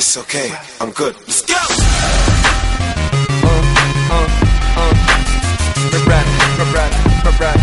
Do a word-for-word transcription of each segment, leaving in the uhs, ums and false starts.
It's okay, I'm good. Let's go! Uh, uh, uh. Rap, rap, rap, rap, rap.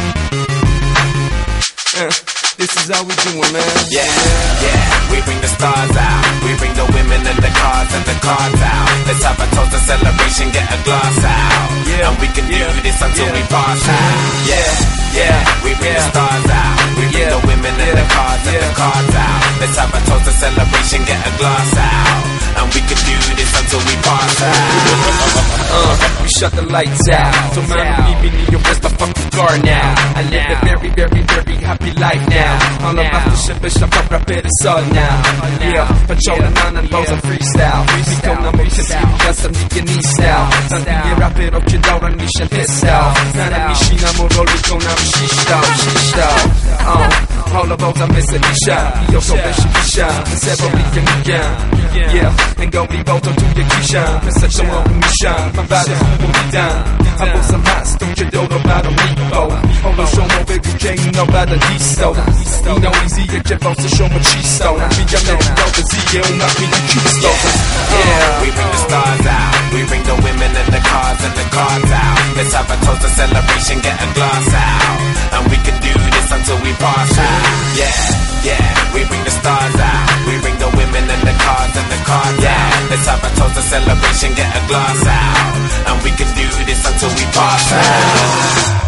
Uh, this is how we doing, man. Yeah, yeah, we bring the stars out. We bring the women and the cars and the cars out. Let's have a toast, a celebration, get a glass out. Yeah, and we can yeah, do this until yeah, we pass out. Yeah, yeah, we bring yeah, the stars out. We bring yeah, the women and yeah, the cars and yeah, the cars out. Let's have a toast, a celebration, get a glass out. And we can do this until we pass out. Uh, we shut the lights out. So man, leave me in your rest, my fucking car now. I live a very, very, very happy life now. All about the shit, bitch, I'm up, rap it, it's all now. Yeah, patrolling on and lows and freestyle. We go now, make it see, got some nigga knee style. Sandy, rap it up, kid out, and me shit pissed out. Nana, me, she, na, mo, roll, we go now, she, style, she, style. Uh, all about the miss it, shot. Yo, so bitch, she, shot. Several, we can begin. Yeah, and go, we both do your kisha. Such a one, me, shot. My body, will be down. I put some hot, don't you know about a meatball. Hold on, show more baby, can't know about the D-so. You know, easy, you get both to show my cheese stone. I mean, you're not know the Z, you not me, the cute stone. Yeah, we bring the stars out. We bring the women and the cars and the cars out. Let's have a toast, a celebration, get a glass out. And we can do this until we pass out. Yeah, yeah, we bring the stars out. We bring the women and the cars and the cars out. Let's have a toast, a celebration, get a glass out. And we can do this until we pass out.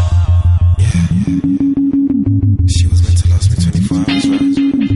She was meant to last me twenty-four hours, right?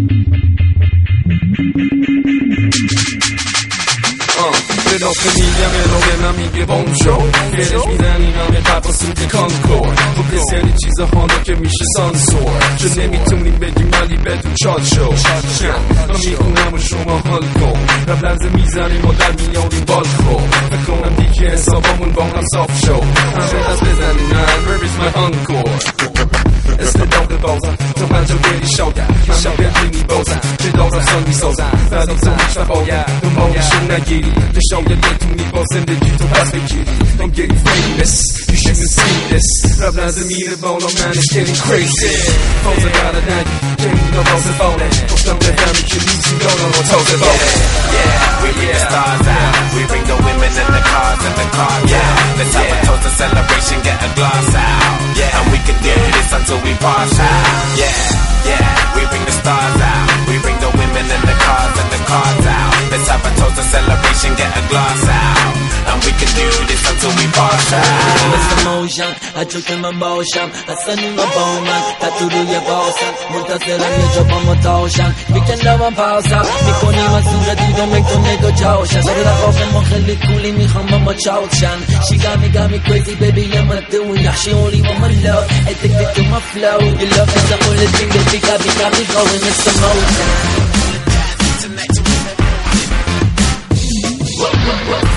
Però famiglia me lo ven amiche bonjour. Eres mi anima, me papa su che concord. Porque se deciso Honda che mi sensor. Je n'aime tout ni bedi mali bedu chod show. Amico namo shoma holko. Rablanze mizani modal milion in bolko. Verkonam dikie sobą un bon am soft show. Angelas bezani nan, where is my encore? Este dom de boza, to banjo geri shoda. Kisha bedini boza, che doza songi soza. Fadi to michwa hoya, no mo shuna giri. To show you that to me boss and that you to pass the kitty. I'm getting famous, you shouldn't see this. Rablanze me the bone, oh man, it's getting crazy. Boza gotta die, can't no boza bone. Or something family can leave you don't know what's over bone. Yeah, we bring the stars out. We bring the women and the cars and the cars out. Let's have a toast, a celebration, get a glass out. Yeah, and we can do this until we pass out. Yeah, yeah, we bring the stars out. We bring the women and the cars and the cars out. Let's have a toast, a celebration, get a glass out. And we can do this until we pass out. It's emotion, I took him emotion. I send him a bowman, that to do your boss. Muntasera mi job on motion. We can love and pause out. We can even soon that you don't make the nego jotion. So that I open my head, it cooling me, I'm a motion. She got me, got me crazy, baby, I'm a doing. She only want my love, addicted to my flow. Your love is the only thing that we got, we got me going, it's emotion. Whoa, whoa, whoa.